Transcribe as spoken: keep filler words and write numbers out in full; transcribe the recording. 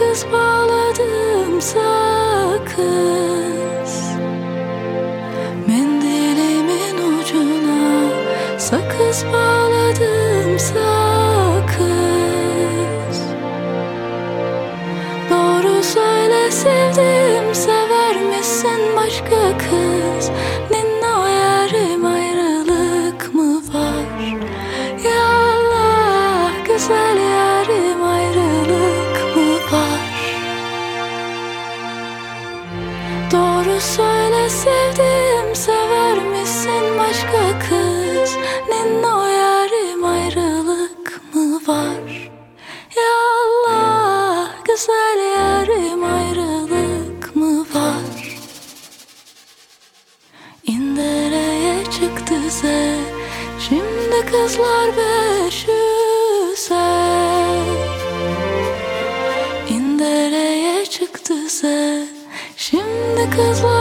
sakız bağladım sakız, mendilimin ucuna sakız bağladım sakız. Doğru söyle sevdim, sever misin başka kız? Ninno yarim, ayrılık mı var? Ya Allah, güzel yarim, ayrılık mı var? Doğru söyle sevdim, sever misin başka kız? Ninno yarim, ayrılık mı var? Ya Allah, güzel yarim, ayrılık mı var? İndereye çıktı ze, şimdi kızlar beş yüze. İndereye çıktı ze, şimdi kızlar